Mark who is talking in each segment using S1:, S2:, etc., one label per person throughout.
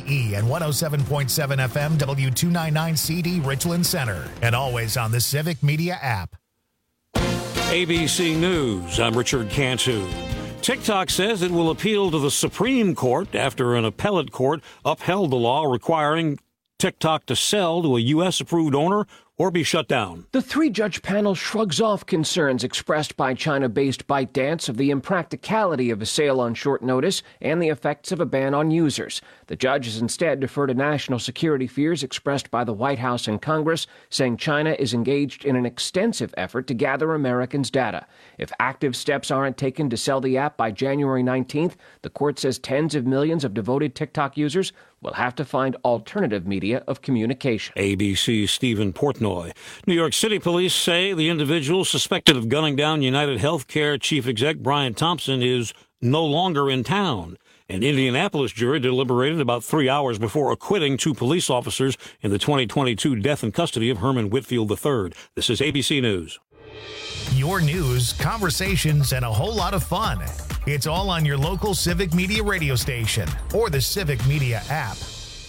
S1: WRCE and 107.7 FM W299CD Richland Center. And always on the Civic Media app.
S2: ABC News, I'm Richard Cantu. TikTok says it will appeal to the Supreme Court after an appellate court upheld the law requiring TikTok to sell to a U.S.-approved owner or be shut down.
S3: The three-judge panel shrugs off concerns expressed by China-based ByteDance of the impracticality of a sale on short notice and the effects of a ban on users. The judges instead defer to national security fears expressed by the White House and Congress, saying China is engaged in an extensive effort to gather Americans' data. If active steps aren't taken to sell the app by January 19th, the court says tens of millions of devoted TikTok users will have to find alternative media of communication.
S2: ABC's Stephen Portnoy. New York City police say the individual suspected of gunning down United Healthcare chief exec Brian Thompson is no longer in town. An Indianapolis jury deliberated about 3 hours before acquitting two police officers in the 2022 death in custody of Herman Whitfield III. This is ABC News.
S1: Your news, conversations, and a whole lot of fun. It's all on your local Civic Media radio station or the Civic Media app.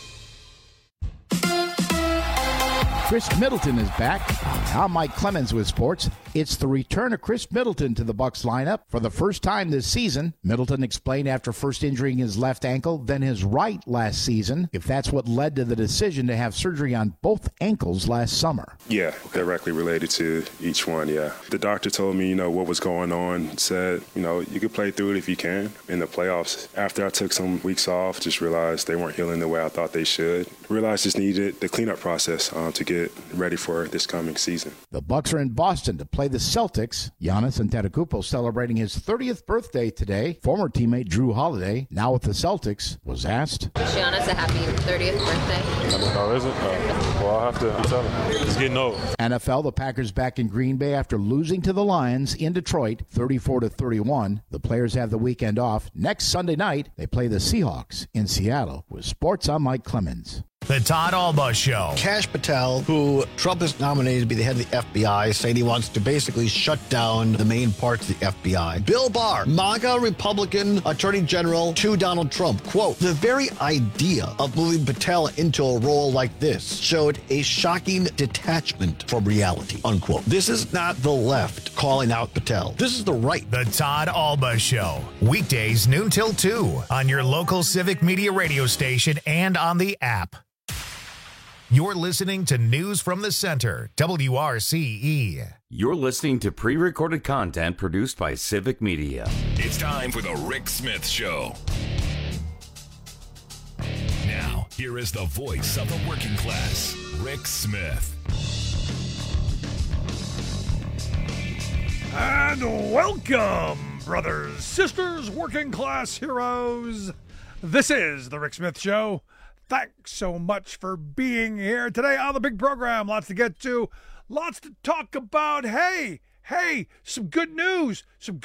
S4: Chris Middleton is back. I'm Mike Clemens with sports. It's the return of Chris Middleton to the Bucs lineup for the first time this season. Middleton explained after first injuring his left ankle, then his right last season, if that's what led to the decision to have surgery on both ankles last summer.
S5: Yeah, directly related to each one, yeah. The doctor told me, what was going on, said, you could play through it if you can in the playoffs. After I took some weeks off, just realized they weren't healing the way I thought they should. Realized just needed the cleanup process to get ready for this coming season.
S4: The Bucs are in Boston to play the Celtics. Giannis Antetokounmpo celebrating his 30th birthday today. Former teammate Drew Holiday, now with the Celtics, was asked,
S6: Wish Giannis a happy 30th birthday.
S7: Oh, is it? Well, I'll have to tell him. It's getting old.
S4: NFL, the Packers back in Green Bay after losing to the Lions in Detroit, 34-31. The players have the weekend off. Next Sunday night, they play the Seahawks in Seattle. With sports, I'm Mike Clemens.
S1: The Todd Alba Show.
S8: Kash Patel, who Trump has nominated to be the head of the FBI, saying he wants to basically shut down the main parts of the FBI. Bill Barr, MAGA Republican Attorney General to Donald Trump. Quote, the very idea of moving Patel into a role like this showed a shocking detachment from reality, unquote. This is not the left calling out Patel. This is the right.
S1: The Todd Alba Show. Weekdays noon till 2 on your local Civic Media radio station and on the app. You're listening to News from the Center, WRCE.
S9: You're listening to pre-recorded content produced by Civic Media.
S10: It's time for the Rick Smith Show. Now, here is the voice of the working class, Rick Smith.
S11: And welcome, brothers, sisters, working class heroes. This is the Rick Smith Show. Thanks so much for being here today on the big program. Lots to get to, lots to talk about. Hey, some good news,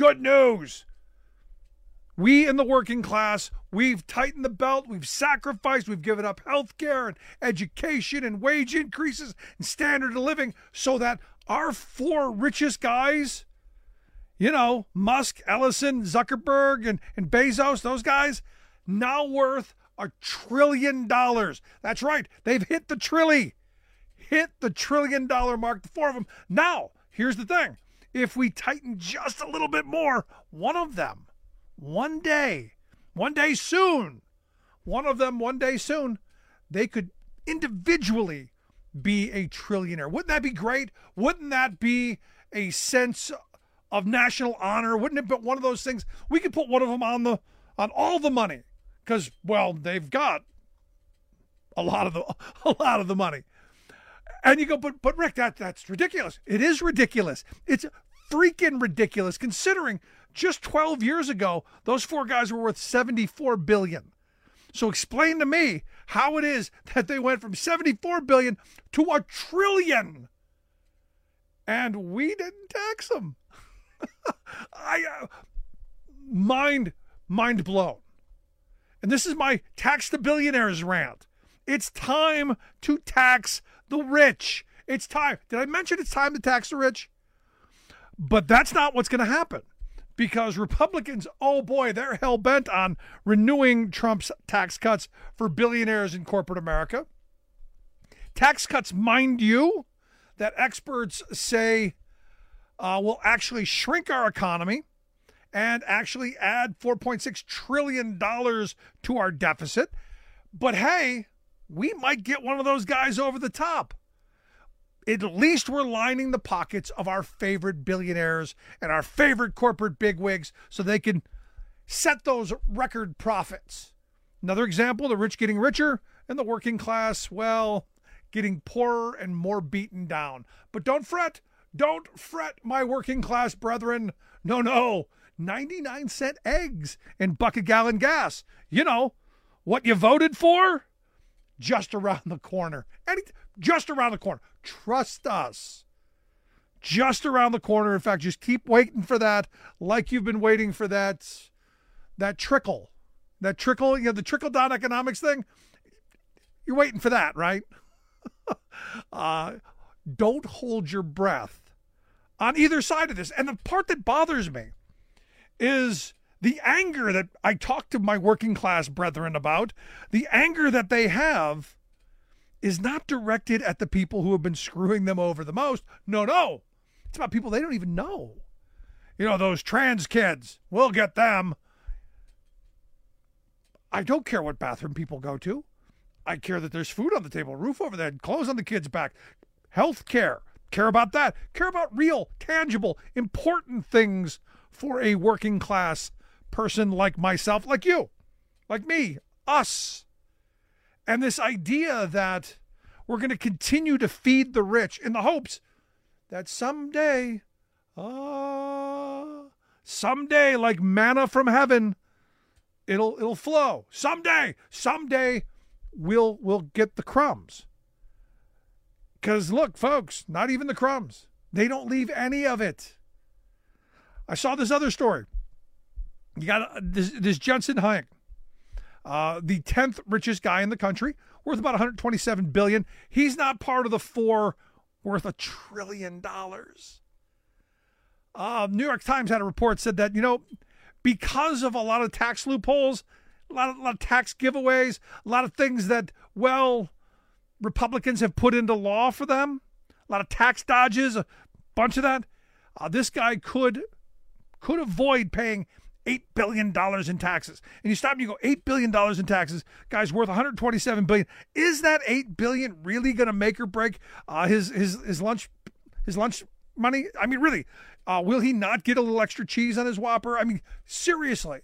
S11: We in the working class, we've tightened the belt, we've sacrificed, we've given up health care and education and wage increases and standard of living so that our four richest guys, Musk, Ellison, Zuckerberg, and Bezos, those guys, now worth $1 trillion. That's right. They've hit the trillion mark, the four of them. Now, here's the thing. If we tighten just a little bit more, one of them, one day soon, they could individually be a trillionaire. Wouldn't that be great? Wouldn't that be a sense of national honor? Wouldn't it be one of those things? We could put one of them on all the money. Because, they've got a lot of the money. And you go, but Rick, that's ridiculous. It is ridiculous. It's freaking ridiculous, considering just 12 years ago, those four guys were worth $74 billion. So explain to me how it is that they went from $74 billion to $1 trillion. And we didn't tax them. Mind blown. And this is my tax the billionaires rant. It's time to tax the rich. It's time. Did I mention it's time to tax the rich? But that's not what's going to happen. because Republicans, oh boy, they're hell-bent on renewing Trump's tax cuts for billionaires in corporate America. Tax cuts, mind you, that experts say will actually shrink our economy and actually add $4.6 trillion to our deficit. But hey, we might get one of those guys over the top. At least we're lining the pockets of our favorite billionaires and our favorite corporate bigwigs so they can set those record profits. Another example, the rich getting richer and the working class, well, getting poorer and more beaten down. But don't fret, my working class brethren. No, 99-cent eggs and bucket-gallon gas. You know, what you voted for? Just around the corner. Just around the corner. Trust us. Just around the corner. In fact, just keep waiting for that, like you've been waiting for that trickle. That trickle, the trickle-down economics thing. You're waiting for that, right? Don't hold your breath on either side of this. And the part that bothers me is the anger that I talk to my working class brethren about. The anger that they have is not directed at the people who have been screwing them over the most. No. It's about people they don't even know. Those trans kids. We'll get them. I don't care what bathroom people go to. I care that there's food on the table, roof over their head, clothes on the kids' back, health care. Care about that. Care about real, tangible, important things for a working class person like myself, like you, like me, us. And this idea that we're going to continue to feed the rich in the hopes that someday, like manna from heaven, it'll flow. Someday we'll get the crumbs. Because look, folks, not even the crumbs. They don't leave any of it. I saw this other story. You got this Jensen Huang, the 10th richest guy in the country, worth about $127 billion. He's not part of the four worth $1 trillion. New York Times had a report said that, because of a lot of tax loopholes, a lot of tax giveaways, a lot of things that, Republicans have put into law for them, a lot of tax dodges, a bunch of that, this guy could avoid paying $8 billion in taxes. And you stop and you go, $8 billion in taxes, guy's worth $127 billion. Is that $8 billion really going to make or break his lunch money? I mean, really, will he not get a little extra cheese on his Whopper? I mean, seriously.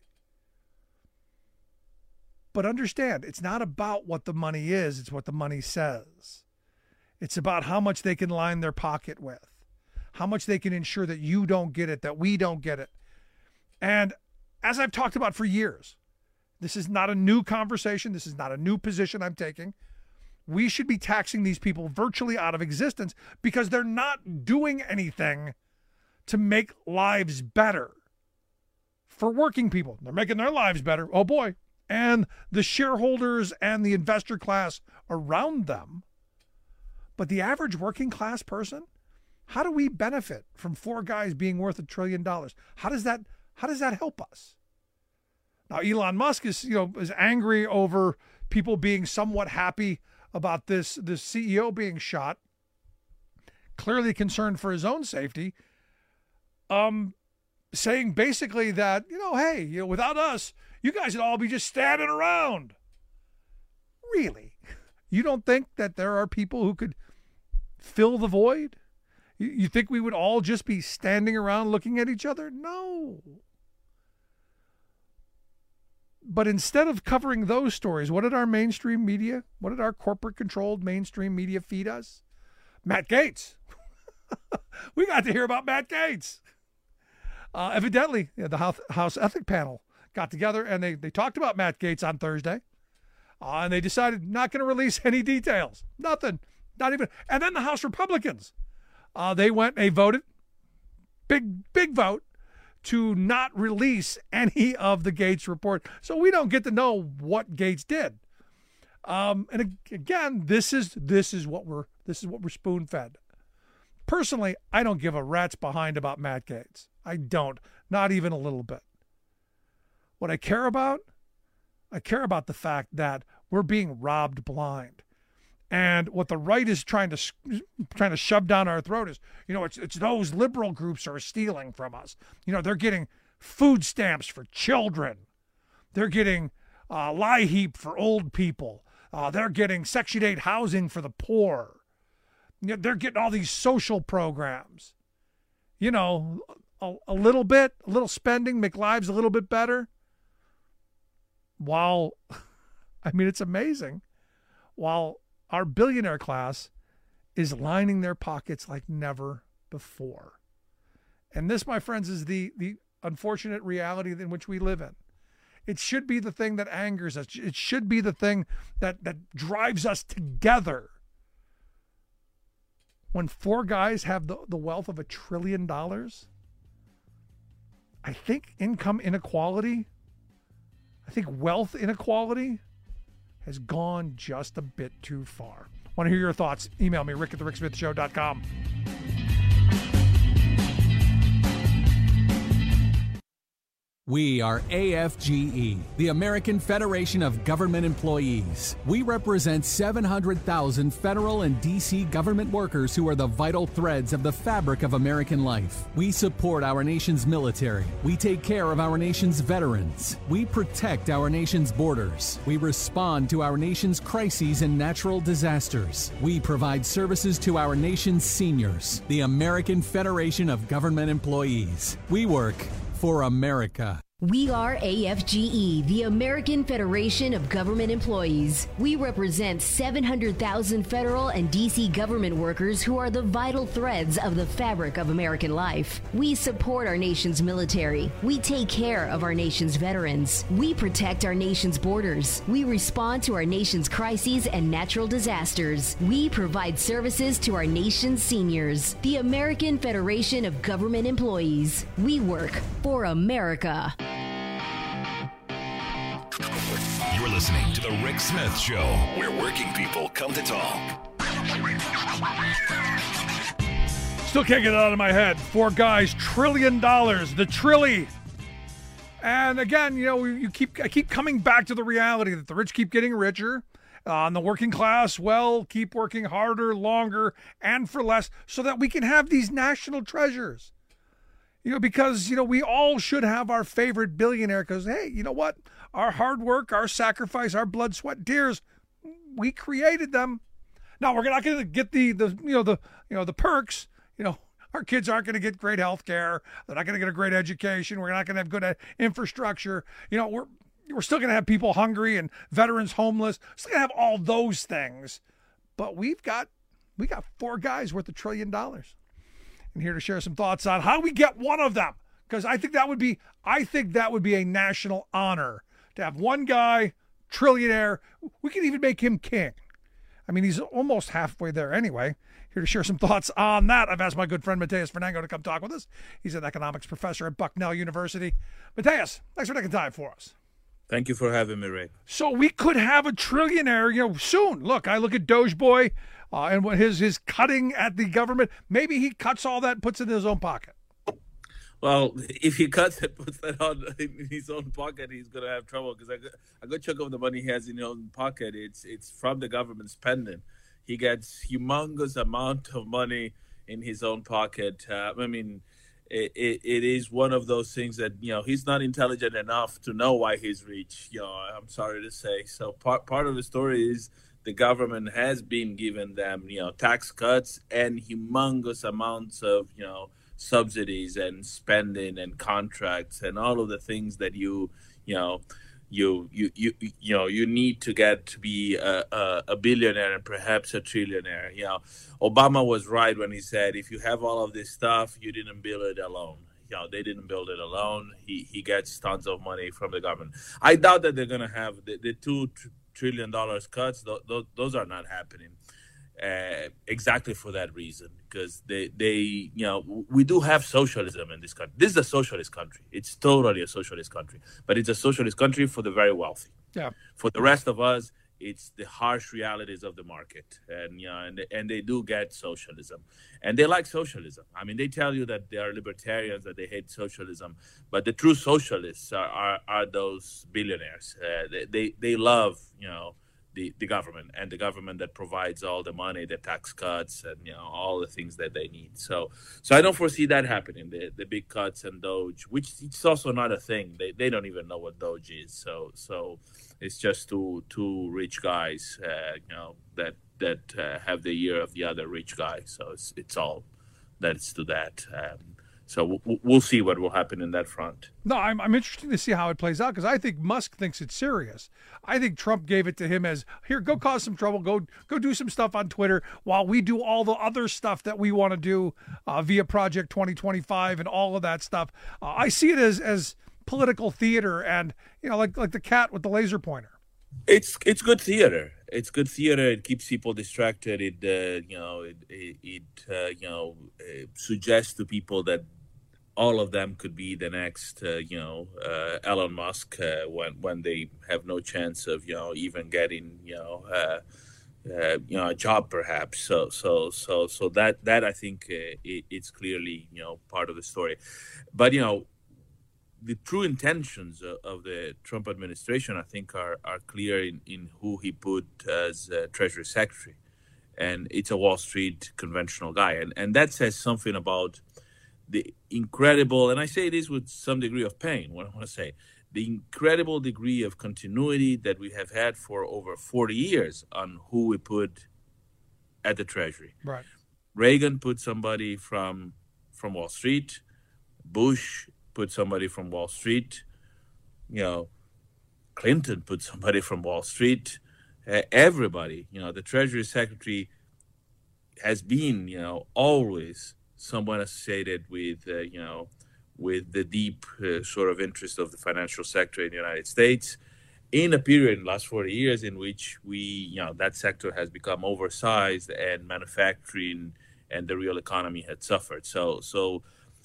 S11: But understand, it's not about what the money is, it's what the money says. It's about how much they can line their pocket with, how much they can ensure that you don't get it, that we don't get it. And as I've talked about for years, this is not a new conversation. This is not a new position I'm taking. We should be taxing these people virtually out of existence because they're not doing anything to make lives better for working people. They're making their lives better. Oh boy. And the shareholders and the investor class around them. But the average working class person, how do we benefit from four guys being worth $1 trillion? How does that help us? Now, Elon Musk is angry over people being somewhat happy about this CEO being shot, clearly concerned for his own safety, saying basically that, hey, without us, you guys would all be just standing around. Really? You don't think that there are people who could fill the void? You think we would all just be standing around looking at each other? No. But instead of covering those stories, what did our mainstream media, what did our corporate-controlled mainstream media feed us? Matt Gaetz. We got to hear about Matt Gaetz. Evidently, the House Ethics Panel got together and they talked about Matt Gaetz on Thursday. And they decided not going to release any details. Nothing. Not even. And then the House Republicans, they voted, big vote, to not release any of the Gaetz report. So we don't get to know what Gaetz did. And again, this is what we're spoon-fed. Personally, I don't give a rat's behind about Matt Gaetz. I don't. Not even a little bit. What I care about the fact that we're being robbed blind. And what the right is trying to shove down our throat is, it's those liberal groups are stealing from us. They're getting food stamps for children. They're getting LIHEAP for old people. They're getting Section 8 housing for the poor. They're getting all these social programs. A little spending, make lives a little bit better. While, it's amazing. While our billionaire class is lining their pockets like never before. And this, my friends, is the unfortunate reality in which we live in. It should be the thing that angers us. It should be the thing that drives us together. When 4 guys have the wealth of $1 trillion, I think income inequality, wealth inequality has gone just a bit too far. Want to hear your thoughts? Email me, rick@thericksmithshow.com.
S12: We are AFGE, the American Federation of Government Employees. We represent 700,000 federal and D.C. government workers who are the vital threads of the fabric of American life. We support our nation's military. We take care of our nation's veterans. We protect our nation's borders. We respond to our nation's crises and natural disasters. We provide services to our nation's seniors. The American Federation of Government Employees. We work for America.
S13: We are AFGE, the American Federation of Government Employees. We represent 700,000 federal and D.C. government workers who are the vital threads of the fabric of American life. We support our nation's military. We take care of our nation's veterans. We protect our nation's borders. We respond to our nation's crises and natural disasters. We provide services to our nation's seniors. The American Federation of Government Employees. We work for America.
S10: You're listening to The Rick Smith Show, where working people come to talk.
S11: Still can't get it out of my head. 4 guys, $1 trillion, the Trilly. And again, I keep coming back to the reality that the rich keep getting richer. And the working class, keep working harder, longer, and for less so that we can have these national treasures. Because, we all should have our favorite billionaire because, hey, you know what? Our hard work, our sacrifice, our blood, sweat, tears, we created them. Now, we're not going to get the perks. Our kids aren't going to get great health care. They're not going to get a great education. We're not going to have good infrastructure. We're still going to have people hungry and veterans homeless. We're still going to have all those things. But we got 4 guys worth $1 trillion. And here to share some thoughts on how we get one of them, because I think that would be a national honor to have one guy, trillionaire. We could even make him king. He's almost halfway there anyway. Here to share some thoughts on that, I've asked my good friend Mateus Fernango to come talk with us. He's an economics professor at Bucknell University. Mateus, thanks for taking time for us.
S14: Thank you for having me, Ray.
S11: So we could have a trillionaire, soon. Look, I look at Doge Boy and what his cutting at the government. Maybe he cuts all that and puts it in his own pocket.
S14: Well, if he cuts it, puts that in his own pocket, he's going to have trouble because a good chunk of the money he has in his own pocket, it's from the government spending. He gets humongous amount of money in his own pocket. It is one of those things that, he's not intelligent enough to know why he's rich, I'm sorry to say. So part of the story is the government has been giving them, tax cuts and humongous amounts of, subsidies and spending and contracts and all of the things that you need to get to be a billionaire and perhaps a trillionaire. Obama was right when he said, if you have all of this stuff, you didn't build it alone. They didn't build it alone. He gets tons of money from the government. I doubt that they're going to have the $2 trillion cuts. Those are not happening. Exactly for that reason, because we do have socialism in this country. This is a socialist country. It's totally a socialist country, but it's a socialist country for the very wealthy.
S11: Yeah.
S14: For the rest of us, it's the harsh realities of the market, and they do get socialism, and they like socialism. I mean, they tell you that they are libertarians, that they hate socialism, but the true socialists are those billionaires. They love the government, and the government that provides all the money, the tax cuts, and all the things that they need. So I don't foresee that happening. The big cuts and Doge, which it's also not a thing. They don't even know what Doge is. So it's just two rich guys, that have the ear of the other rich guy. So it's all that's to that. So we'll see what will happen in that front.
S11: No, I'm interested to see how it plays out, because I think Musk thinks it's serious. I think Trump gave it to him as, here, go cause some trouble, go do some stuff on Twitter while we do all the other stuff that we want to do via Project 2025 and all of that stuff. I see it as political theater, and like the cat with the laser pointer.
S14: It's good theater. It's good theater. It keeps people distracted. It suggests to people that all of them could be the next, Elon Musk when they have no chance of, even getting, a job perhaps. So that I think it's clearly, part of the story. But, the true intentions of the Trump administration, I think, are clear in who he put as Treasury Secretary. And it's a Wall Street conventional guy. And that says something about the incredible, and I say this with some degree of pain, what I want to say, the incredible degree of continuity that we have had for over 40 years on who we put at the Treasury.
S11: Right.
S14: Reagan put somebody from Wall Street. Bush put somebody from Wall Street. Clinton put somebody from Wall Street. Everybody, the Treasury Secretary has been, always someone associated with, with the deep sort of interest of the financial sector in the United States, in a period in the last 40 years in which that sector has become oversized and manufacturing and the real economy had suffered. So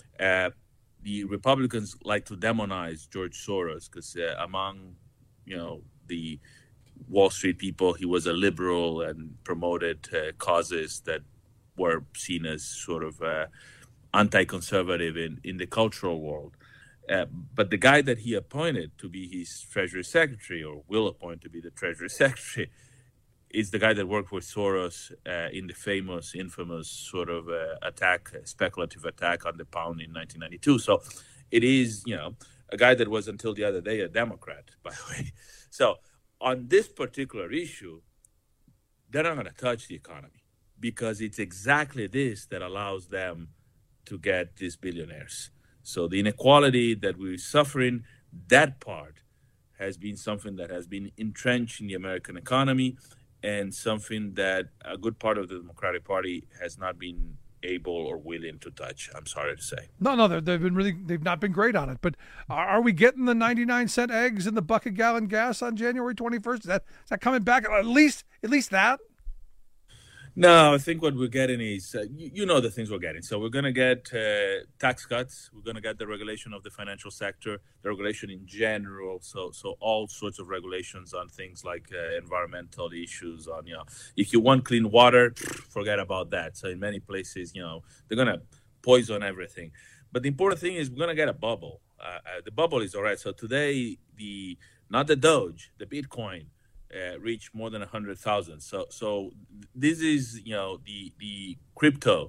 S14: the Republicans like to demonize George Soros because among, the Wall Street people, he was a liberal and promoted causes that were seen as sort of anti-conservative in the cultural world. But the guy that he appointed to be his Treasury Secretary, or will appoint to be the Treasury Secretary, is the guy that worked with Soros in the infamous sort of speculative attack on the pound in 1992. So it is, a guy that was until the other day a Democrat, by the way. So on this particular issue, they're not going to touch the economy, because it's exactly this that allows them to get these billionaires. So the inequality that we're suffering, that part has been something that has been entrenched in the American economy, and something that a good part of the Democratic Party has not been able or willing to touch, I'm sorry to say.
S11: No, they've not been great on it. But are we getting the 99-cent eggs and the bucket-gallon gas on January 21st? Is that coming back? At least that?
S14: No, I think what we're getting is, the things we're getting. So we're going to get tax cuts. We're going to get the regulation of the financial sector, the regulation in general. So all sorts of regulations on things like environmental issues. On if you want clean water, forget about that. So in many places, they're going to poison everything. But the important thing is we're going to get a bubble. The bubble is all right. So today, not the Doge, the Bitcoin, reached more than 100,000. So this is the crypto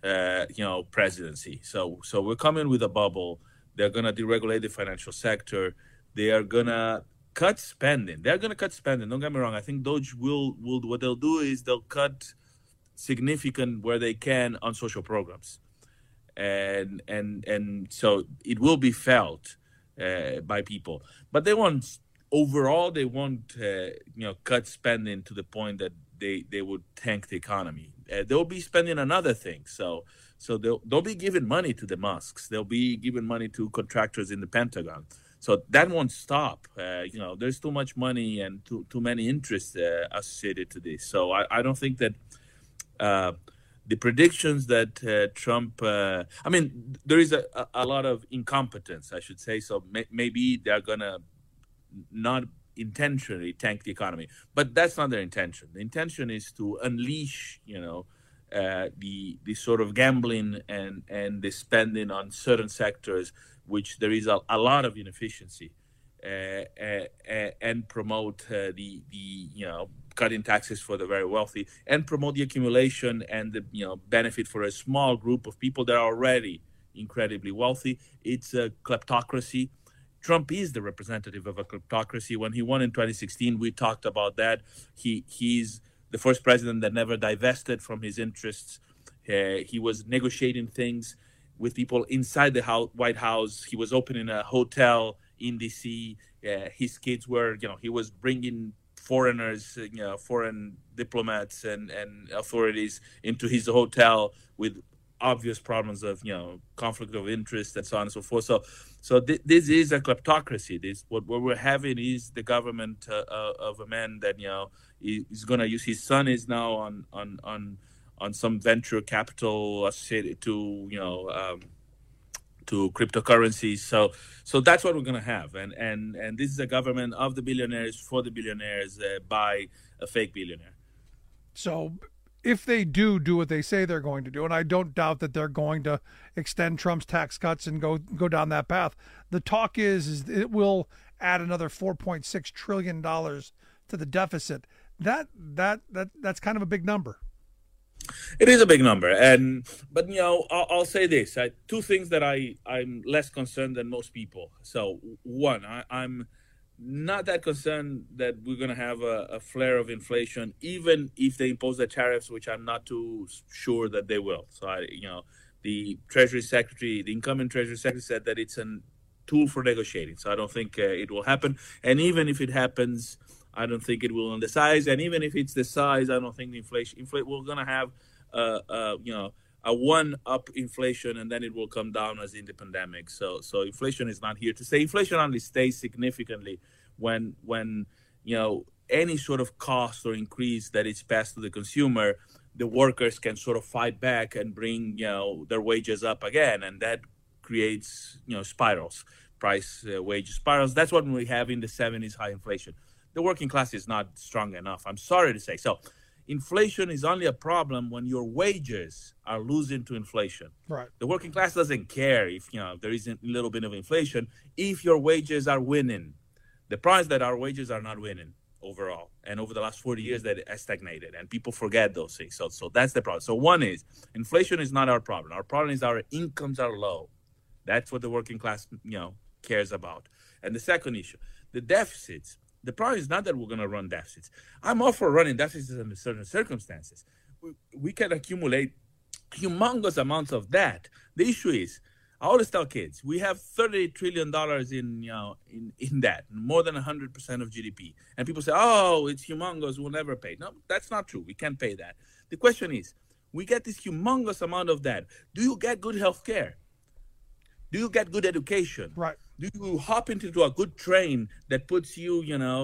S14: presidency. So we're coming with a bubble. They're gonna deregulate the financial sector. They are gonna cut spending. They're gonna cut spending. Don't get me wrong. I think Doge will what they'll do is they'll cut significant where they can on social programs, and so it will be felt by people. But they won't. Overall, they won't, cut spending to the point that they would tank the economy. They'll be spending on other things. So they'll be giving money to the Musks. They'll be giving money to contractors in the Pentagon. So that won't stop. There's too much money and too many interests associated to this. So I don't think that the predictions that Trump, there is a lot of incompetence, I should say. So maybe they're going to not intentionally tank the economy. But that's not their intention. The intention is to unleash, the sort of gambling and the spending on certain sectors, which there is a lot of inefficiency, and promote the cutting taxes for the very wealthy, and promote the accumulation and the benefit for a small group of people that are already incredibly wealthy. It's a kleptocracy. Trump is the representative of a kleptocracy. When he won in 2016, we talked about that. He's the first president that never divested from his interests. He was negotiating things with people inside the White House. He was opening a hotel in D.C. His kids were, he was bringing foreigners, foreign diplomats and authorities into his hotel with obvious problems of, conflict of interest and so on and so forth. So this is a kleptocracy. What we're having is the government of a man that, is going to use. His son is now on some venture capital associated to cryptocurrencies. So that's what we're going to have. And this is a government of the billionaires, for the billionaires, by a fake billionaire.
S11: So if they do what they say they're going to do, and I don't doubt that they're going to extend Trump's tax cuts and go down that path, the talk is it will add another $4.6 trillion to the deficit. That's kind of a big number.
S14: It is a big number, but I'll say this: two things that I'm less concerned than most people. So one, I'm not that concerned that we're going to have a flare of inflation, even if they impose the tariffs, which I'm not too sure that they will. So the Treasury Secretary, the incumbent Treasury Secretary, said that it's a tool for negotiating. So I don't think it will happen. And even if it happens, I don't think it will on the size. And even if it's the size, I don't think the inflation we're going to have a one-up inflation, and then it will come down as in the pandemic. So inflation is not here to stay. Inflation only stays significantly when any sort of cost or increase that is passed to the consumer, the workers can sort of fight back and bring their wages up again, and that creates spirals, wage spirals. That's what we have in the 70s, high inflation. The working class is not strong enough, I'm sorry to say. So inflation is only a problem when your wages are losing to inflation.
S11: Right.
S14: The working class doesn't care if there isn't a little bit of inflation if your wages are winning. The problem is that our wages are not winning overall. And over the last 40 years, that has stagnated, and people forget those things. So that's the problem. So one is, inflation is not our problem. Our problem is our incomes are low. That's what the working class, cares about. And the second issue, the deficits. The problem is not that we're going to run deficits. I'm all for running deficits under certain circumstances. We can accumulate humongous amounts of debt. The issue is, I always tell kids, we have $30 trillion in debt, more than 100% of GDP. And people say, oh, it's humongous, we'll never pay. No, that's not true. We can't pay that. The question is, we get this humongous amount of debt. Do you get good health care? Do you get good education?
S11: Right.
S14: Do you hop into a good train that puts you,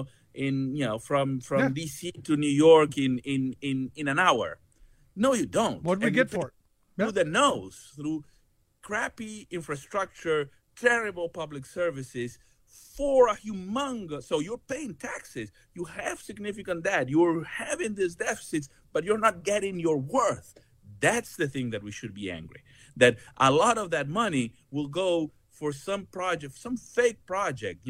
S14: from DC to New York in an hour? No, you don't.
S11: What do we get for it?
S14: Through the nose, through crappy infrastructure, terrible public services, for a humongous. So you're paying taxes. You have significant debt. You're having these deficits, but you're not getting your worth. That's the thing that we should be angry. That a lot of that money will go for some project, some fake project,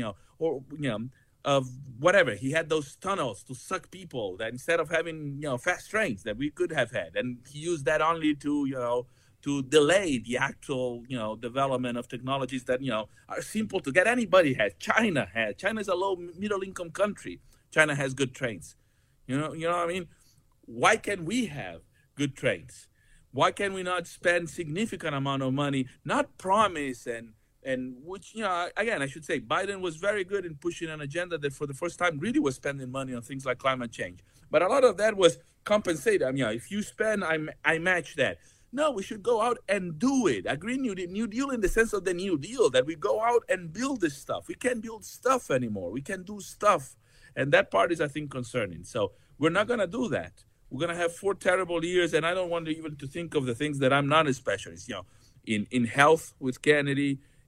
S14: of whatever. He had those tunnels to suck people that instead of having, fast trains that we could have had. And he used that only to delay the actual, development of technologies that, are simple to get. Anybody has. China has. China is a low middle income country. China has good trains. You know what I mean? Why can't we have good trains? Why can we not spend significant amount of money, not promise and which, again, I should say Biden was very good in pushing an agenda that for the first time really was spending money on things like climate change. But a lot of that was compensated. If you spend, I match that. No, we should go out and do it. A Green New Deal in the sense of the New Deal, that we go out and build this stuff. We can't build stuff anymore. We can do stuff. And that part is, I think, concerning. So we're not going to do that. We're going to have 4 terrible years, and I don't want to even to think of the things that I'm not a specialist. In health with Kennedy,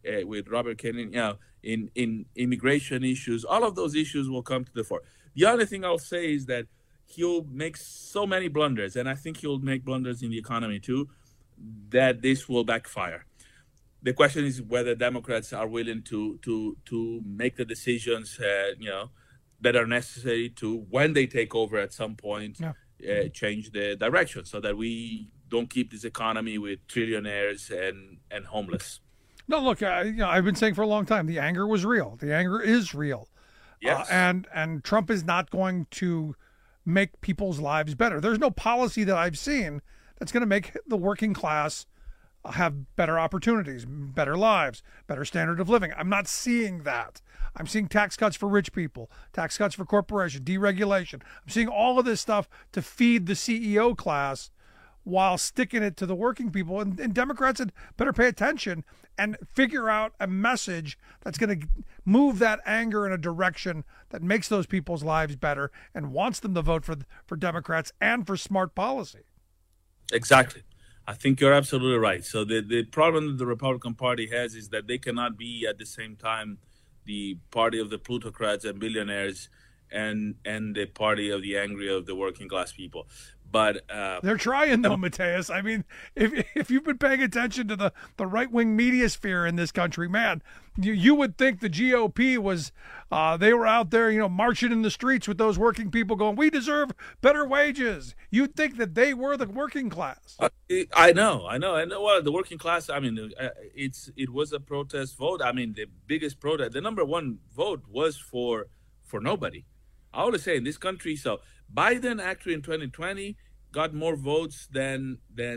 S14: with Robert Kennedy, in immigration issues. All of those issues will come to the fore. The only thing I'll say is that he'll make so many blunders, and I think he'll make blunders in the economy too, that this will backfire. The question is whether Democrats are willing to make the decisions, that are necessary to, when they take over at some point, change the direction so that we don't keep this economy with trillionaires and homeless.
S11: No, look, I've been saying for a long time, the anger was real. The anger is real.
S14: Yes.
S11: And Trump is not going to make people's lives better. There's no policy that I've seen that's going to make the working class have better opportunities, better lives, better standard of living. I'm not seeing that. I'm seeing tax cuts for rich people, tax cuts for corporations, deregulation. I'm seeing all of this stuff to feed the CEO class while sticking it to the working people. And Democrats had better pay attention and figure out a message that's going to move that anger in a direction that makes those people's lives better and wants them to vote for Democrats and for smart policy.
S14: Exactly. I think you're absolutely right. So the problem that the Republican Party has is that they cannot be at the same time the party of the plutocrats and billionaires and the party of the angry of the working class people. But
S11: they're trying, though, Mateus. I mean, if you've been paying attention to the right-wing media sphere in this country, man, you would think the GOP was they were out there, marching in the streets with those working people going, we deserve better wages. You'd think that they were the working class.
S14: I know. Well, the working class, I mean, it was a protest vote. I mean, the biggest protest, the number one vote was for nobody. I always say in this country, so Biden actually in 2020 got more votes than the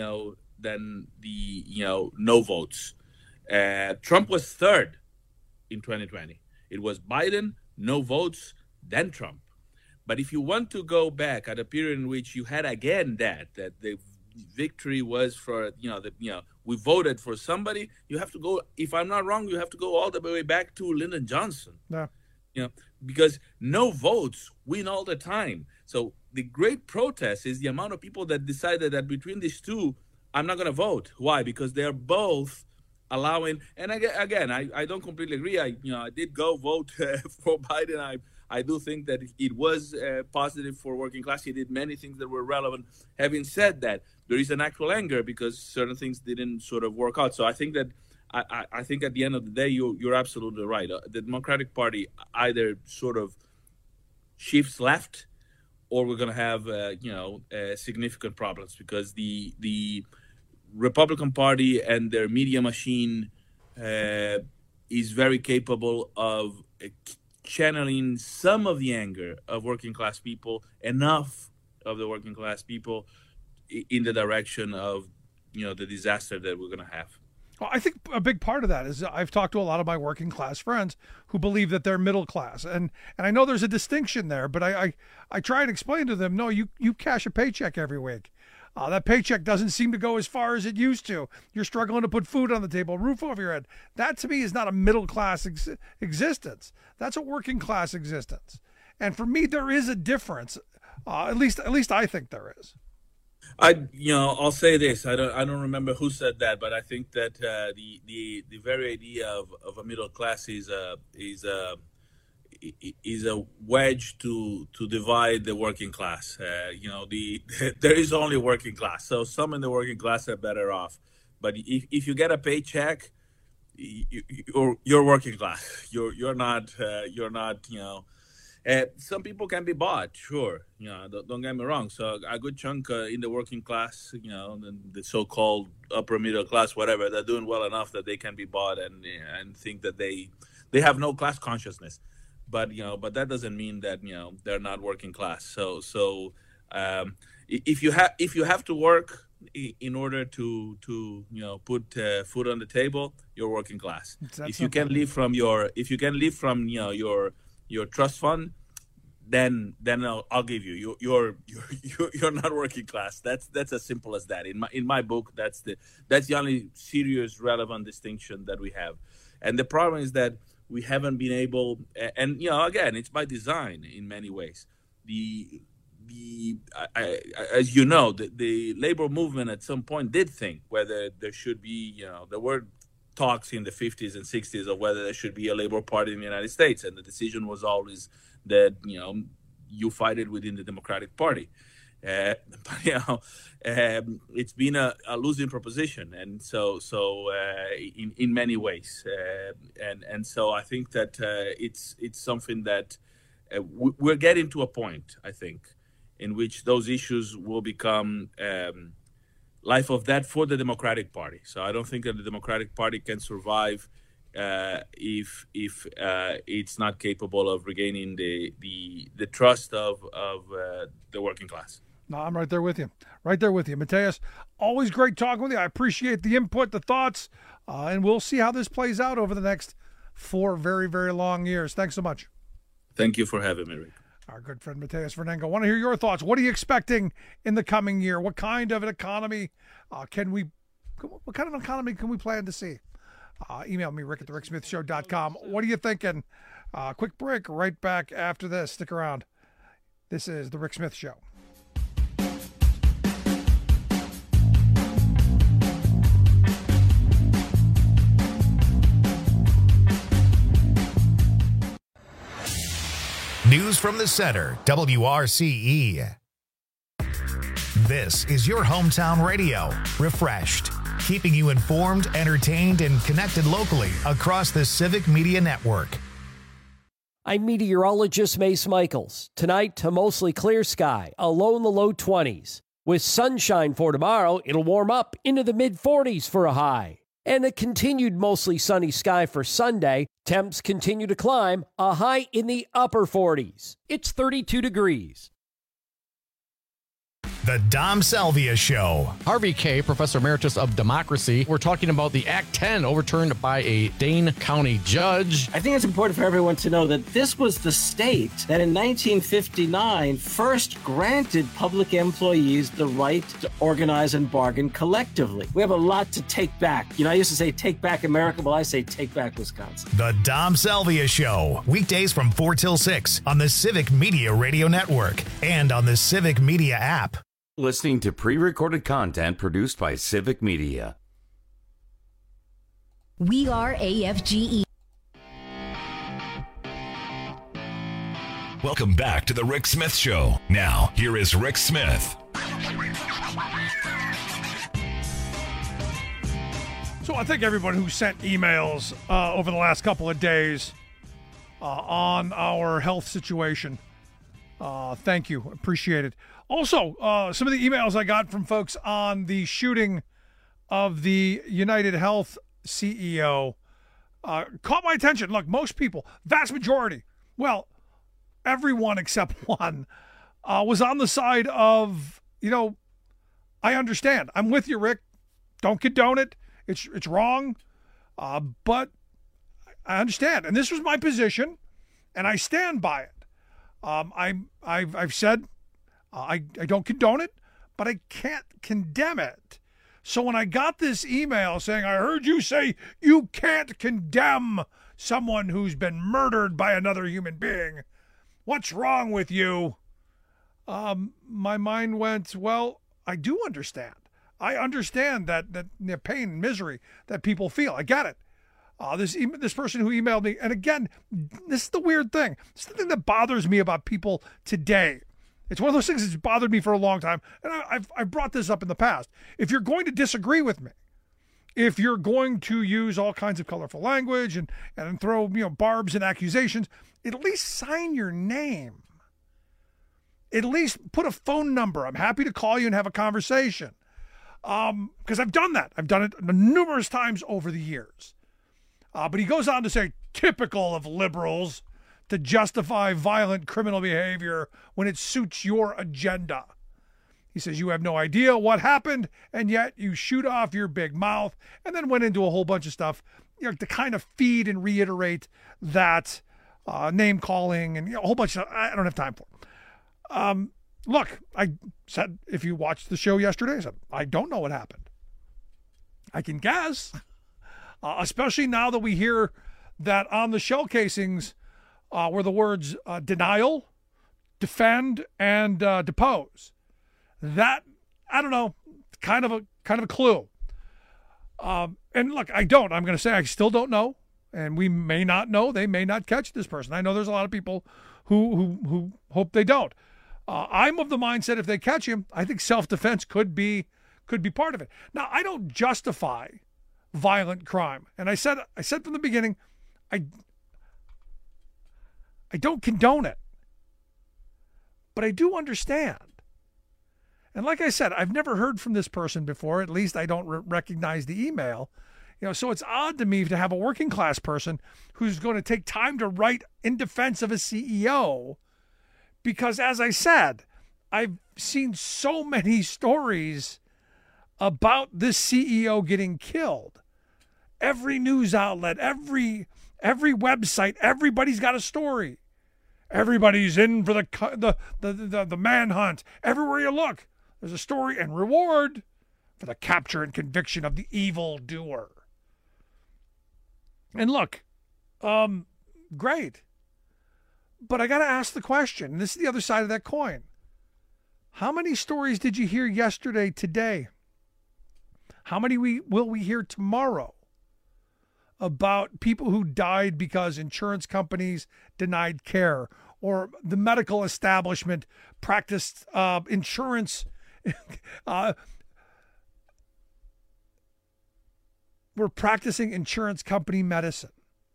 S14: no votes. Trump was third in 2020. It was Biden, no votes, then Trump. But if you want to go back at a period in which you had again that the victory was for we voted for somebody, you have to go. If I'm not wrong, you have to go all the way back to Lyndon Johnson.
S11: Yeah.
S14: Because no votes win all the time. So the great protest is the amount of people that decided that between these two, I'm not going to vote. Why? Because they're both allowing. And again, I don't completely agree. I did go vote for Biden. I do think that it was positive for working class. He did many things that were relevant. Having said that, there is an actual anger because certain things didn't sort of work out. So I think that I think at the end of the day, you're absolutely right. The Democratic Party either sort of shifts left, or we're going to have significant problems because the Republican Party and their media machine is very capable of channeling some of the anger of working class people, enough of the working class people, in the direction of the disaster that we're going to have.
S11: Well, I think a big part of that is I've talked to a lot of my working class friends who believe that they're middle class. And I know there's a distinction there, but I try and explain to them, no, you cash a paycheck every week. That paycheck doesn't seem to go as far as it used to. You're struggling to put food on the table, roof over your head. That to me is not a middle class existence. That's a working class existence. And for me, there is a difference. At least I think there is.
S14: I'll say this. I don't remember who said that, but I think that the very idea of a middle class is a wedge to divide the working class. There is only working class, so some in the working class are better off. But if you get a paycheck, you're working class. You're not. Some people can be bought, sure. Don't get me wrong. So a good chunk in the working class, the so-called upper middle class, whatever, they're doing well enough that they can be bought and think that they have no class consciousness. But that doesn't mean that they're not working class. So if you have to work in order to put food on the table, you're working class. If you can live from your trust fund, then I'll give you. You're not working class. That's as simple as that. In my book, that's the only serious relevant distinction that we have. And the problem is that we haven't been able. And again, it's by design in many ways. As the labor movement at some point did think whether there should be. There were talks in the 50s and 60s of whether there should be a Labor Party in the United States, and the decision was always that you fight it within the Democratic Party. But it's been a losing proposition, and so in many ways, and so I think that it's something that we're getting to a point, I think, in which those issues will become life or death for the Democratic Party. So I don't think that the Democratic Party can survive if it's not capable of regaining the trust of the working class.
S11: No, I'm right there with you. Right there with you. Mateus, always great talking with you. I appreciate the input, the thoughts, and we'll see how this plays out over the next 4 very, very long years. Thanks so much.
S14: Thank you for having me, Rick.
S11: Our good friend Mateus Vernengo. Want to hear your thoughts. What are you expecting in the coming year? What kind of an economy what kind of economy can we plan to see? Email me, rick@thericksmithshow.com. What are you thinking? Quick break, right back after this. Stick around. This is The Rick Smith Show.
S1: News from the Center, WRCE. This is your hometown radio, refreshed, keeping you informed, entertained, and connected locally across the Civic Media Network.
S15: I'm meteorologist Mace Michaels. Tonight, a mostly clear sky, a low in the low 20s. With sunshine for tomorrow, it'll warm up into the mid-40s for a high. And a continued mostly sunny sky for Sunday. Temps continue to climb, a high in the upper 40s. It's 32 degrees.
S1: The Dom Salvia Show.
S16: Harvey Kaye, Professor Emeritus of Democracy. We're talking about the Act 10 overturned by a Dane County judge.
S17: I think it's important for everyone to know that this was the state that in 1959 first granted public employees the right to organize and bargain collectively. We have a lot to take back. I used to say take back America. Well, I say take back Wisconsin.
S1: The Dom Salvia Show. Weekdays from 4 till 6 on the Civic Media Radio Network and on the Civic Media app.
S9: Listening to pre-recorded content produced by Civic Media.
S13: We are AFGE.
S10: Welcome back to the Rick Smith Show. Now, here is Rick Smith.
S11: So I thank everyone who sent emails over the last couple of days on our health situation. Thank you. Appreciate it. Also, some of the emails I got from folks on the shooting of the United Health CEO caught my attention. Look, most people, vast majority, well, everyone except one, was on the side of, I understand. I'm with you, Rick. Don't condone it. It's wrong. But I understand. And this was my position, and I stand by it. I've said I don't condone it, but I can't condemn it. So when I got this email saying, I heard you say you can't condemn someone who's been murdered by another human being, what's wrong with you? My mind went, well, I do understand. I understand that the pain and misery that people feel. I get it. This person who emailed me, and again, this is the weird thing. It's the thing that bothers me about people today. It's one of those things that's bothered me for a long time, and I've brought this up in the past. If you're going to disagree with me, if you're going to use all kinds of colorful language and throw barbs and accusations, at least sign your name. At least put a phone number. I'm happy to call you and have a conversation. Because I've done that. I've done it numerous times over the years. But he goes on to say, typical of liberals to justify violent criminal behavior when it suits your agenda. He says, you have no idea what happened, and yet you shoot off your big mouth, and then went into a whole bunch of stuff to kind of feed and reiterate that name calling and a whole bunch of stuff I don't have time for. Look, I said, if you watched the show yesterday, I said, I don't know what happened. I can guess. Especially now that we hear that on the shell casings were the words denial, defend, and depose. That, I don't know, kind of a clue. And look, I'm going to say I still don't know, and we may not know. They may not catch this person. I know there's a lot of people who hope they don't. I'm of the mindset if they catch him, I think self-defense could be part of it. Now, I don't justify violent crime, and I said from the beginning, I don't condone it, but I do understand. And like I said, I've never heard from this person before. At least I don't recognize the email. So it's odd to me to have a working class person who's going to take time to write in defense of a CEO, because as I said, I've seen so many stories about this CEO getting killed. Every news outlet, every website, everybody's got a story. Everybody's in for the manhunt. Everywhere you look, there's a story and reward for the capture and conviction of the evil doer. And look, great. But I got to ask the question, and this is the other side of that coin. How many stories did you hear yesterday, today? How many will we hear tomorrow about people who died because insurance companies denied care, or the medical establishment practiced insurance we're practicing insurance company medicine.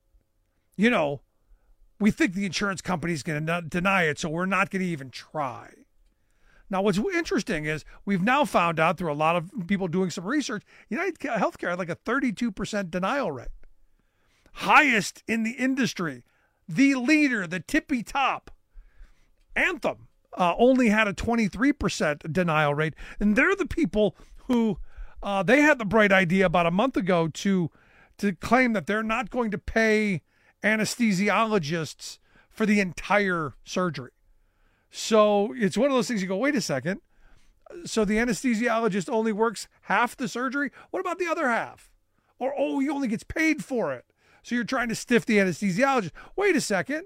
S11: We think the insurance company is going to deny it, so we're not going to even try. Now, what's interesting is we've now found out through a lot of people doing some research, United Healthcare had like a 32% denial rate. Highest in the industry. The leader, the tippy top, Anthem, only had a 23% denial rate. And they're the people who, they had the bright idea about a month ago to claim that they're not going to pay anesthesiologists for the entire surgery. So it's one of those things you go, wait a second. So the anesthesiologist only works half the surgery? What about the other half? Or, he only gets paid for it. So you're trying to stiff the anesthesiologist. Wait a second.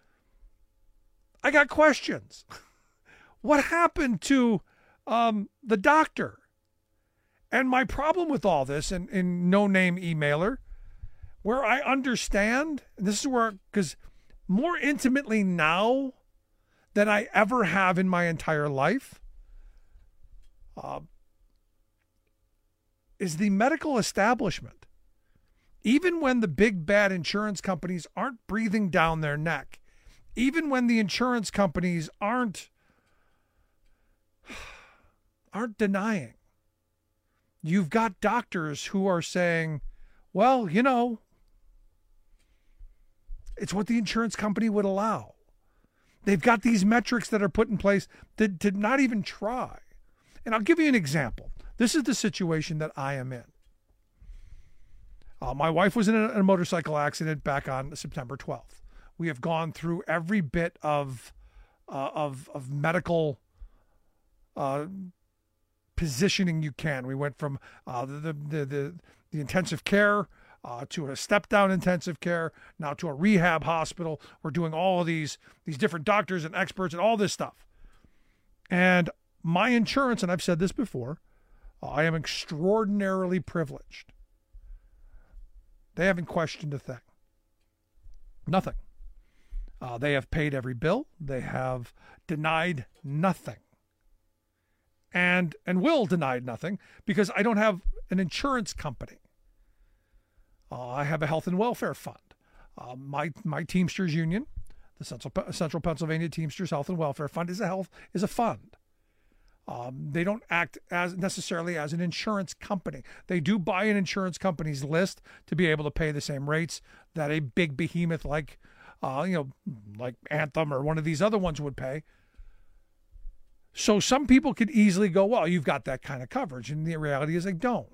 S11: I got questions. What happened to the doctor? And my problem with all this, and in no-name emailer, where I understand, and this is where, because more intimately now than I ever have in my entire life, is the medical establishment. Even when the big bad insurance companies aren't breathing down their neck, even when the insurance companies aren't denying, you've got doctors who are saying, well, it's what the insurance company would allow. They've got these metrics that are put in place to not even try. And I'll give you an example. This is the situation that I am in. My wife was in a motorcycle accident back on September 12th. We have gone through every bit of medical positioning you can. We went from the intensive care to a step-down intensive care, now to a rehab hospital. We're doing all of these different doctors and experts and all this stuff. And my insurance, and I've said this before, I am extraordinarily privileged. They haven't questioned a thing. Nothing. They have paid every bill. They have denied nothing. And will deny nothing because I don't have an insurance company. I have a health and welfare fund. My Teamsters Union, the Central Pennsylvania Teamsters Health and Welfare Fund, is a fund. They don't act as necessarily as an insurance company. They do buy an insurance company's list to be able to pay the same rates that a big behemoth like Anthem or one of these other ones would pay. So some people could easily go, well, you've got that kind of coverage. And the reality is they don't.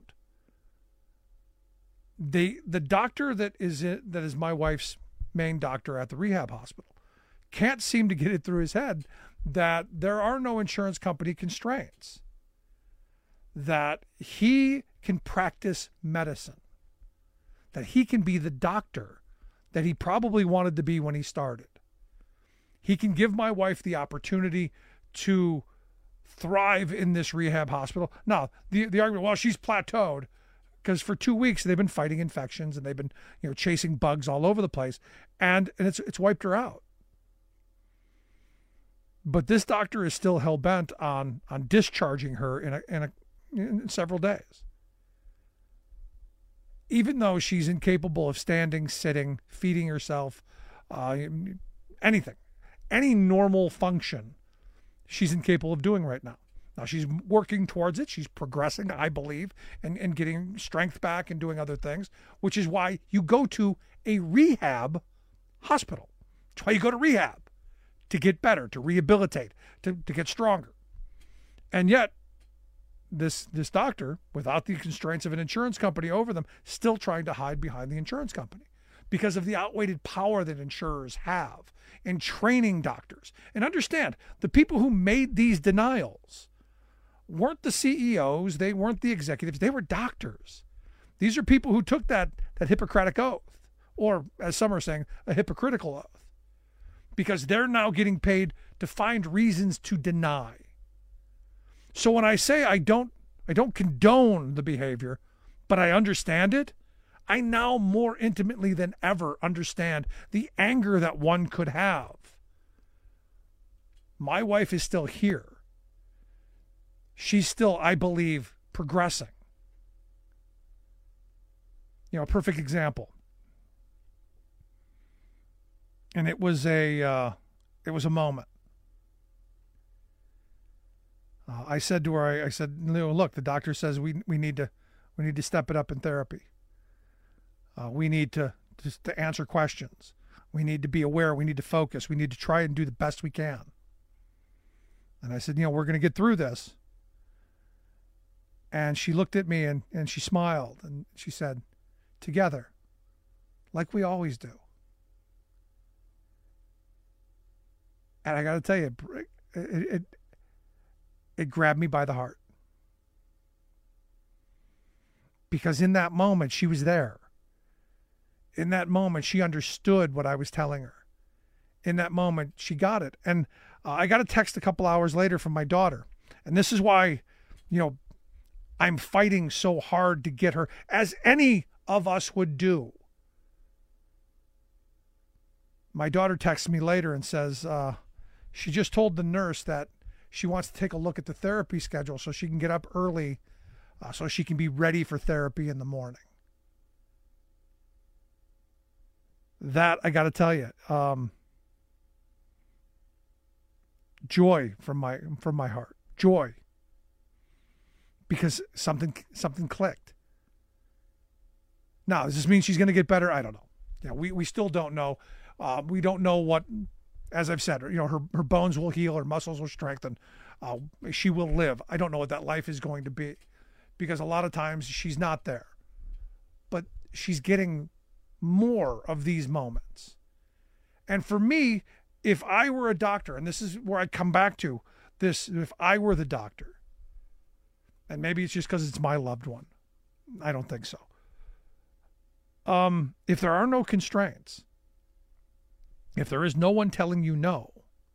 S11: The doctor that is my wife's main doctor at the rehab hospital can't seem to get it through his head that there are no insurance company constraints, that he can practice medicine, that he can be the doctor that he probably wanted to be when he started. He can give my wife the opportunity to thrive in this rehab hospital. Now, the argument, well, she's plateaued. because for 2 weeks they've been fighting infections and they've been, chasing bugs all over the place, and it's wiped her out. But this doctor is still hell bent on discharging her in several days, even though she's incapable of standing, sitting, feeding herself, anything, any normal function, she's incapable of doing right now. Now, she's working towards it. She's progressing, I believe, and getting strength back and doing other things, which is why you go to a rehab hospital. That's why you go to rehab, to get better, to rehabilitate, to get stronger. And yet, this doctor, without the constraints of an insurance company over them, still trying to hide behind the insurance company because of the outweighed power that insurers have in training doctors. And understand, the people who made these denials weren't the CEOs, they weren't the executives, they were doctors. These are people who took that Hippocratic oath, or as some are saying, a hypocritical oath, because they're now getting paid to find reasons to deny. So when I say I don't condone the behavior, but I understand it, I now more intimately than ever understand the anger that one could have. My wife is still here. She's still, I believe, progressing. A perfect example. And it was a moment. I said to her, I said, look, the doctor says we need to step it up in therapy. We need to answer questions. We need to be aware. We need to focus. We need to try and do the best we can. And I said, we're going to get through this. And she looked at me and she smiled and she said, together, like we always do. And I got to tell you, it grabbed me by the heart. Because in that moment, she was there. In that moment, she understood what I was telling her. In that moment, she got it. And I got a text a couple hours later from my daughter. And this is why, I'm fighting so hard to get her, as any of us would do. My daughter texts me later and says she just told the nurse that she wants to take a look at the therapy schedule so she can get up early so she can be ready for therapy in the morning. That, I got to tell you, joy from my heart. Joy. Because something clicked. Now, does this mean she's going to get better? I don't know. Yeah, we still don't know. We don't know what, as I've said, her bones will heal, her muscles will strengthen. She will live. I don't know what that life is going to be, because a lot of times she's not there. But she's getting more of these moments. And for me, if I were a doctor, and this is where I come back to this, if I were the doctor, and maybe it's just because it's my loved one. I don't think so. If there are no constraints, if there is no one telling you no,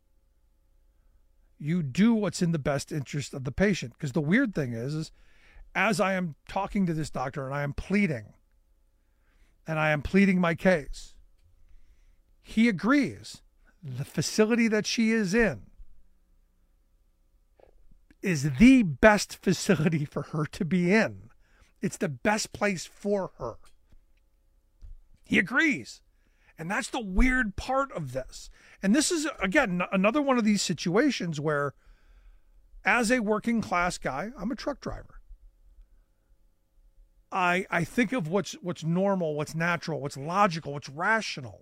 S11: you do what's in the best interest of the patient. Because the weird thing is as I am talking to this doctor and I am pleading my case, he agrees the facility that she is in is the best facility for her to be in. It's the best place for her. He agrees. And that's the weird part of this. And this is, again, another one of these situations where, as a working class guy, I'm a truck driver. I think of what's normal, what's natural, what's logical, what's rational.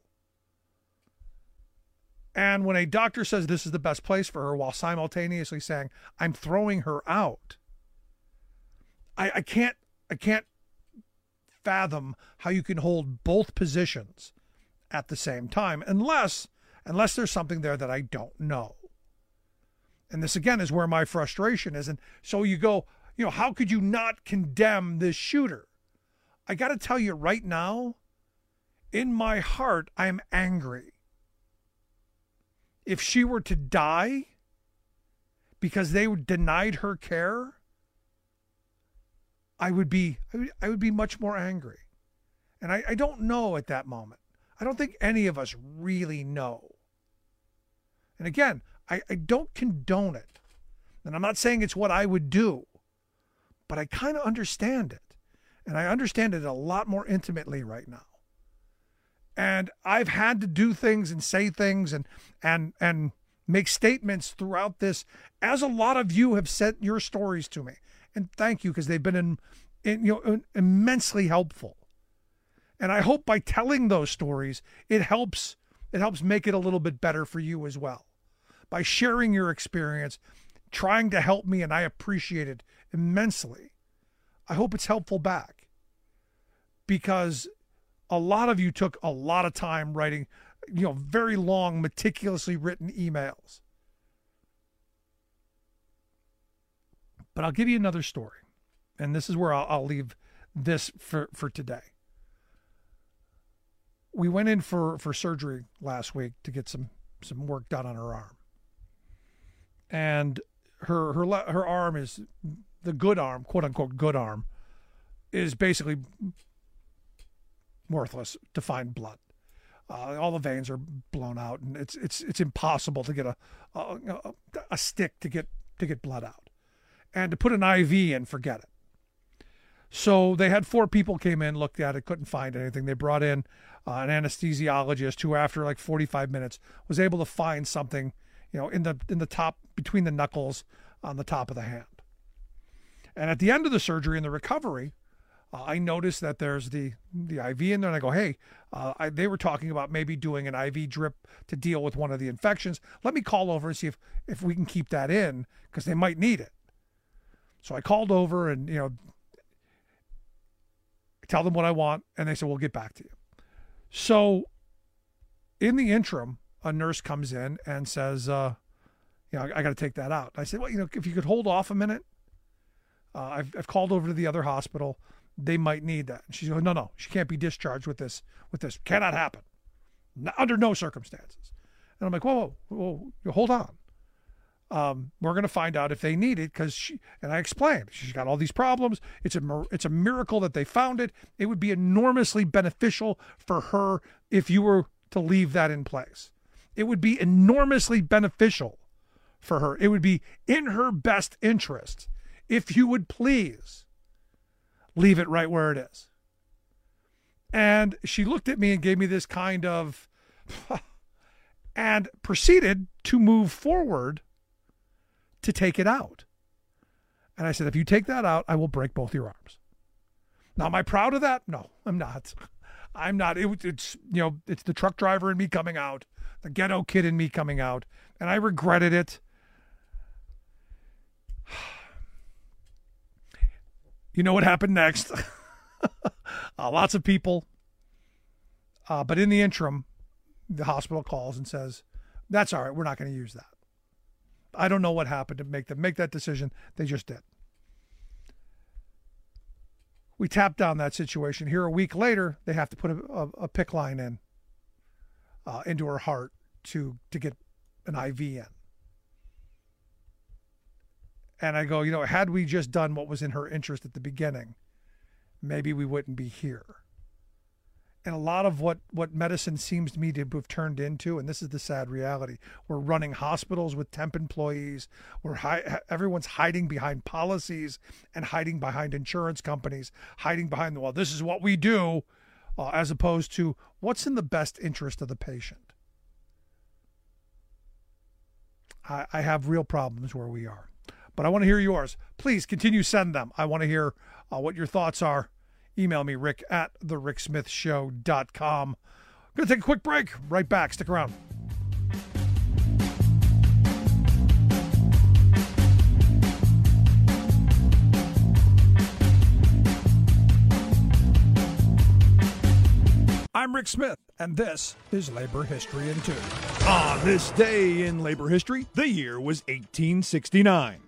S11: And when a doctor says this is the best place for her while simultaneously saying, I'm throwing her out, I can't fathom how you can hold both positions at the same time, unless there's something there that I don't know. And this, again, is where my frustration is. And so you go, how could you not condemn this shooter? I got to tell you right now, in my heart, I am angry. If she were to die because they denied her care, I would be much more angry. And I don't know at that moment. I don't think any of us really know. And again, I don't condone it. And I'm not saying it's what I would do, but I kind of understand it. And I understand it a lot more intimately right now. And I've had to do things and say things and make statements throughout this, as a lot of you have sent your stories to me. And thank you, because they've been immensely helpful. And I hope by telling those stories, it helps make it a little bit better for you as well. By sharing your experience, trying to help me, and I appreciate it immensely. I hope it's helpful back, because a lot of you took a lot of time writing, very long, meticulously written emails. But I'll give you another story, and this is where I'll leave this for today. We went in for surgery last week to get some work done on her arm. And her arm is, the good arm, quote unquote good arm, is basically worthless to find blood. All the veins are blown out, and it's impossible to get a stick to get blood out. And to put an IV in, forget it. So they had 4 people came in, looked at it, couldn't find anything. They brought in an anesthesiologist who, after like 45 minutes, was able to find something, in the top, between the knuckles on the top of the hand. And at the end of the surgery and the recovery, I noticed that there's the IV in there, and I go, hey, they were talking about maybe doing an IV drip to deal with one of the infections. Let me call over and see if we can keep that in, because they might need it. So I called over and, tell them what I want, and they said, we'll get back to you. So in the interim, a nurse comes in and says, I got to take that out. I said, well, if you could hold off a minute, I've called over to the other hospital. They might need that. And she goes, no, she can't be discharged with this. Cannot happen. Under no circumstances. And I'm like, whoa, hold on. We're going to find out if they need it, because and I explained, she's got all these problems. It's a miracle that they found it. It would be enormously beneficial for her if you were to leave that in place. It would be enormously beneficial for her. It would be in her best interest if you would please leave it right where it is. And she looked at me and gave me this kind of, and proceeded to move forward to take it out. And I said, if you take that out, I will break both your arms. Now, am I proud of that? No, I'm not. I'm not. It's the truck driver in me coming out, the ghetto kid in me coming out, and I regretted it. You know what happened next? Lots of people. But in the interim, the hospital calls and says, that's all right, we're not going to use that. I don't know what happened to make them make that decision. They just did. We tapped down that situation. Here a week later, they have to put a PICC line in into her heart to get an IV in. And I go, had we just done what was in her interest at the beginning, maybe we wouldn't be here. And a lot of what medicine seems to me to have turned into, and this is the sad reality, we're running hospitals with temp employees. Everyone's hiding behind policies and hiding behind insurance companies, hiding behind this is what we do, as opposed to what's in the best interest of the patient. I have real problems where we are. But I want to hear yours. Please continue send them. I want to hear what your thoughts are. Email me, rick@thericksmithshow.com. I'm going to take a quick break. Right back. Stick around. I'm Rick Smith, and this is Labor History in 2. On this day in labor history, the year was 1869.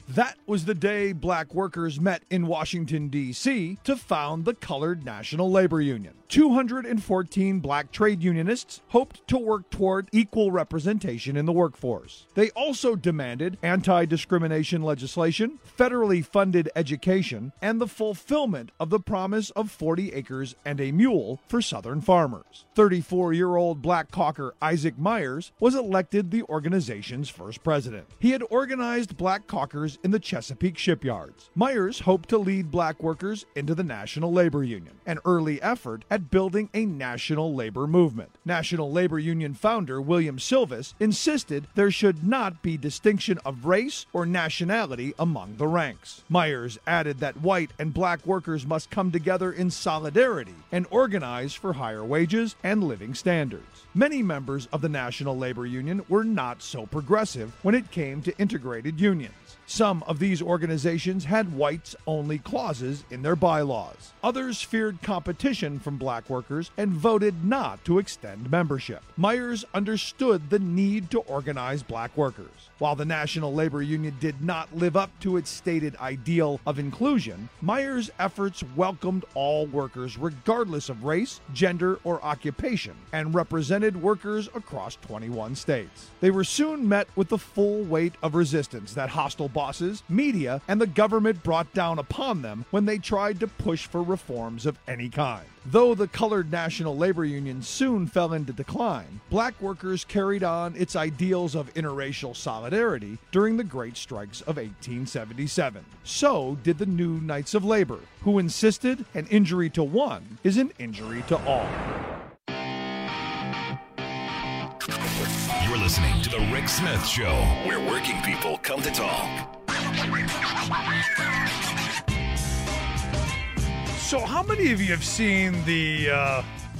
S11: That was the day black workers met in Washington, D.C. to found the Colored National Labor Union. 214 black trade unionists hoped to work toward equal representation in the workforce. They also demanded anti-discrimination legislation, federally funded education, and the fulfillment of the promise of 40 acres and a mule for Southern farmers. 34-year-old black caucur Isaac Myers was elected the organization's first president. He had organized black caucurs in the Chesapeake shipyards. Myers hoped to lead black workers into the National Labor Union, an early effort at building a national labor movement. National Labor Union founder William Silvis insisted there should not be distinction of race or nationality among the ranks. Myers added that white and black workers must come together in solidarity and organize for higher wages and living standards. Many members of the National Labor Union were not so progressive when it came to integrated unions. Some of these organizations had whites-only clauses in their bylaws. Others feared competition from black workers and voted not to extend membership. Myers understood the need to organize black workers. While the National Labor Union did not live up to its stated ideal of inclusion, Myers' efforts welcomed all workers regardless of race, gender, or occupation, and represented workers across 21 states. They were soon met with the full weight of resistance that hostile bosses, media, and the government brought down upon them when they tried to push for reforms of any kind. Though the Colored National Labor Union soon fell into decline, black workers carried on its ideals of interracial solidarity during the Great Strikes of 1877. So did the New Knights of Labor, who insisted an injury to one is an injury to all.
S10: You're listening to The Rick Smith Show, where working people come to talk.
S11: So how many of you have seen the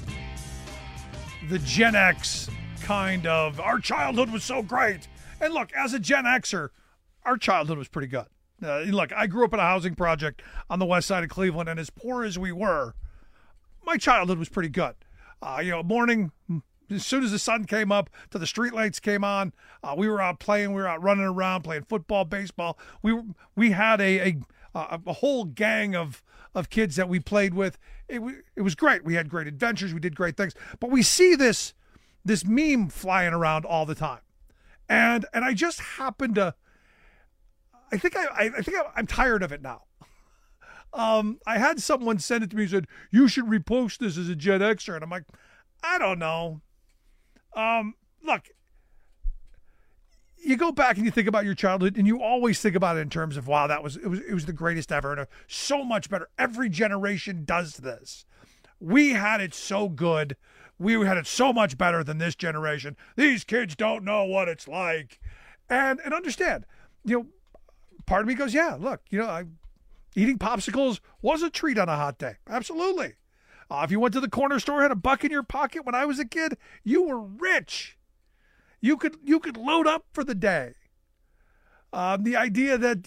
S11: Gen X kind of, our childhood was so great? And look, as a Gen Xer, our childhood was pretty good. Look, I grew up in a housing project on the west side of Cleveland, and as poor as we were, my childhood was pretty good. Morning, as soon as the sun came up, till the streetlights came on, we were out playing, we were out running around, playing football, baseball. We had a whole gang of kids that we played with. It was great. We had great adventures. We did great things. But we see this meme flying around all the time, and I just happen to. I think I'm tired of it now. I had someone send it to me and said, "You should repost this as a Gen Xer," and I'm like, I don't know. Look. You go back and you think about your childhood, and you always think about it in terms of, wow, it was the greatest ever, and so much better. Every generation does this. We had it so good. We had it so much better than this generation. These kids don't know what it's like. And understand, part of me goes, yeah, look, eating popsicles was a treat on a hot day. Absolutely. If you went to the corner store, had $1 in your pocket when I was a kid, you were rich. You could load up for the day. The idea that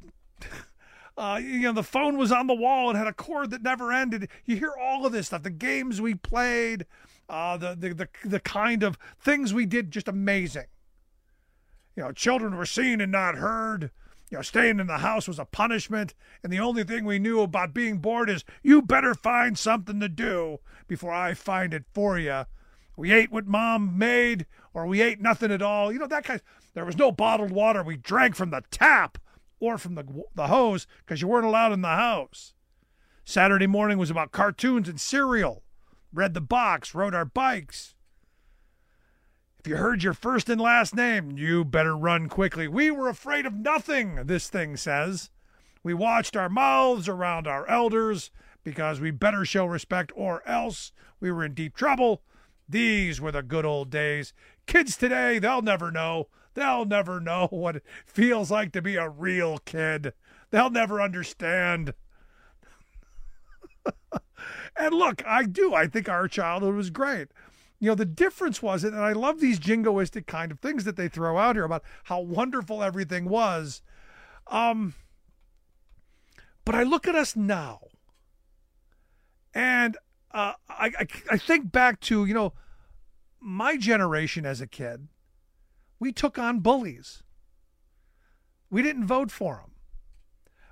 S11: the phone was on the wall and had a cord that never ended. You hear all of this stuff. The games we played, the kind of things we did, just amazing. Children were seen and not heard. Staying in the house was a punishment, and the only thing we knew about being bored is you better find something to do before I find it for you. We ate what mom made, or we ate nothing at all. That kind. There was no bottled water. We drank from the tap or from the hose because you weren't allowed in the house. Saturday morning was about cartoons and cereal. Read the box, rode our bikes. If you heard your first and last name, you better run quickly. We were afraid of nothing, this thing says. We watched our mouths around our elders because we better show respect or else we were in deep trouble. These were the good old days. Kids today, they'll never know. They'll never know what it feels like to be a real kid. They'll never understand. And look, I think our childhood was great. The difference was, and I love these jingoistic kind of things that they throw out here about how wonderful everything was. But I look at us now, and I think back to, my generation as a kid. We took on bullies. We didn't vote for them.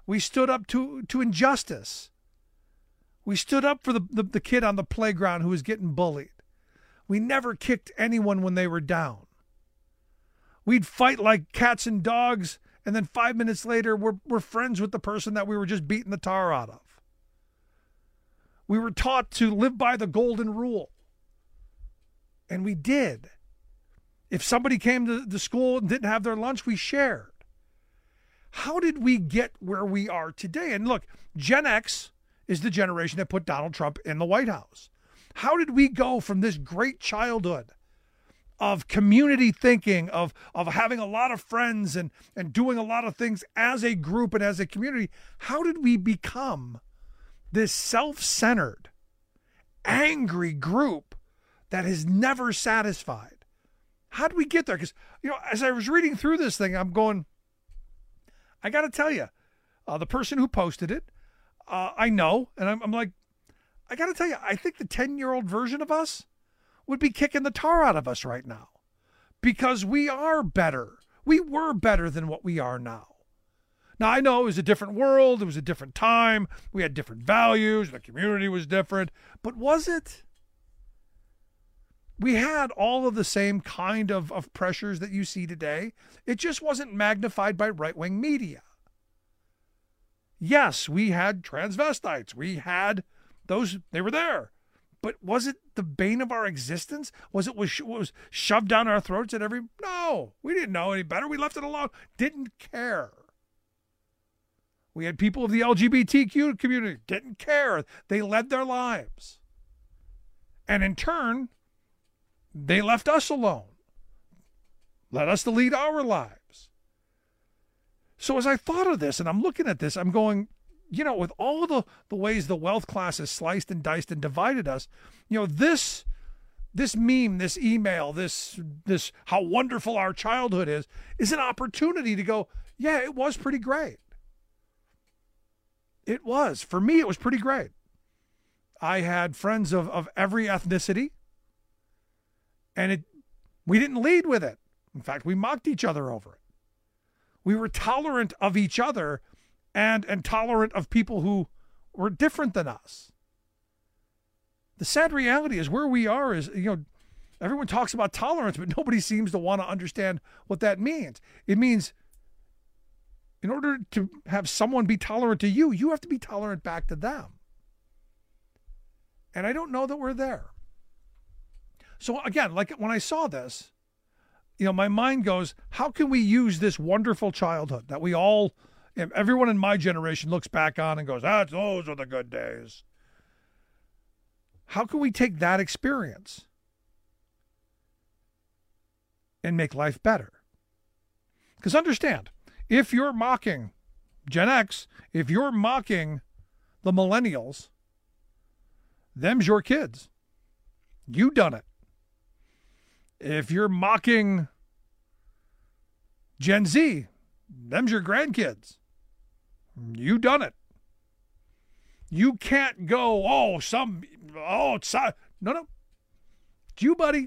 S11: We stood up to injustice. We stood up for the kid on the playground who was getting bullied. We never kicked anyone when they were down. We'd fight like cats and dogs, and then 5 minutes later, we're friends with the person that we were just beating the tar out of. We were taught to live by the golden rule. And we did. If somebody came to the school and didn't have their lunch, we shared. How did we get where we are today? And look, Gen X is the generation that put Donald Trump in the White House. How did we go from this great childhood of community thinking, of having a lot of friends and doing a lot of things as a group and as a community? How did we become this self-centered, angry group that is never satisfied? How did we get there? Because, as I was reading through this thing, I'm going, I got to tell you, the person who posted it, I know, and I'm like, I got to tell you, I think the 10-year-old version of us would be kicking the tar out of us right now because we are better. We were better than what we are now. Now, I know it was a different world. It was a different time. We had different values. The community was different. But was it? We had all of the same kind of pressures that you see today. It just wasn't magnified by right-wing media. Yes, we had transvestites. We had those. They were there. But was it the bane of our existence? Was it what was shoved down our throats at every... No, we didn't know any better. We left it alone. Didn't care. We had people of the LGBTQ community. Didn't care. They led their lives. And in turn, they left us alone. Let us to lead our lives. So as I thought of this, and I'm looking at this, I'm going, with all of the ways the wealth class has sliced and diced and divided us, this meme, this email, this how wonderful our childhood is an opportunity to go, yeah, it was pretty great. It was. For me, it was pretty great. I had friends of every ethnicity, and we didn't lead with it. In fact, we mocked each other over it. We were tolerant of each other and tolerant of people who were different than us. The sad reality is where we are is, everyone talks about tolerance, but nobody seems to want to understand what that means. It means in order to have someone be tolerant to you, you have to be tolerant back to them. And I don't know that we're there. So again, like when I saw this, my mind goes, how can we use this wonderful childhood that we all, everyone in my generation looks back on and goes, those are the good days. How can we take that experience and make life better? Because understand, if you're mocking Gen X, if you're mocking the millennials, them's your kids. You done it. If you're mocking Gen Z, them's your grandkids. You done it. You can't go, it's no. It's you, buddy.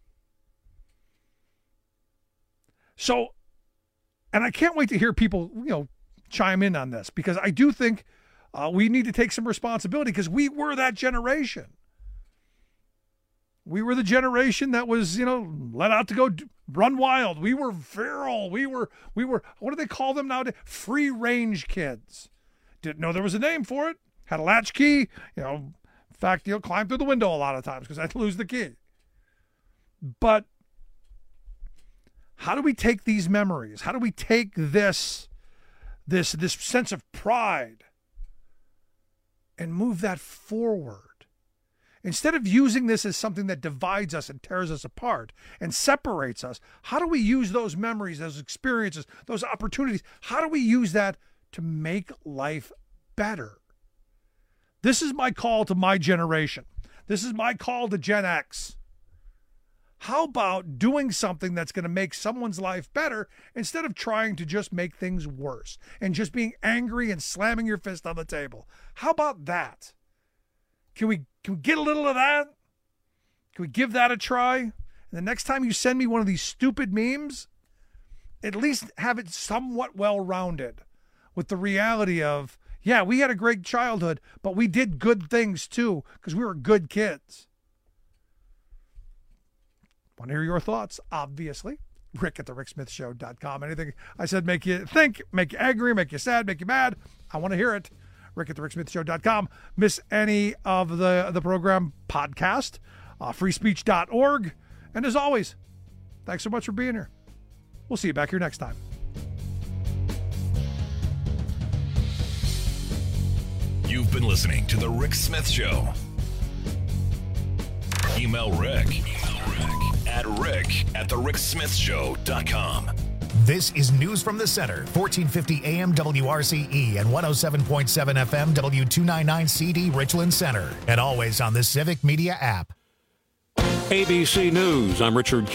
S11: So, and I can't wait to hear people, chime in on this, because I do think we need to take some responsibility, because we were that generation. We were the generation that was, let out to go run wild. We were feral. We were, what do they call them nowadays? Free range kids. Didn't know there was a name for it. Had a latch key. In fact, climbed through the window a lot of times because I'd lose the key. But how do we take these memories? How do we take this sense of pride and move that forward? Instead of using this as something that divides us and tears us apart and separates us, how do we use those memories, those experiences, those opportunities? How do we use that to make life better? This is my call to my generation. This is my call to Gen X. How about doing something that's going to make someone's life better instead of trying to just make things worse and just being angry and slamming your fist on the table? How about that? Can we get a little of that? Can we give that a try? And the next time you send me one of these stupid memes, at least have it somewhat well-rounded. with the reality of, yeah, we had a great childhood, but we did good things too because we were good kids. Want to hear your thoughts? Obviously. Rick at thericksmithshow.com. Anything I said make you think, make you angry, make you sad, make you mad, I want to hear it. Rick at thericksmithshow.com. Miss any of the program podcast, freespeech.org. And as always, thanks so much for being here. We'll see you back here next time.
S10: You've been listening to The Rick Smith Show. Email Rick at rick@thericksmithshow.com.
S1: This is News from the Center, 1450 AM WRCE and 107.7 FM W299 CD Richland Center. And always on the Civic Media app.
S2: ABC News, I'm Richard King.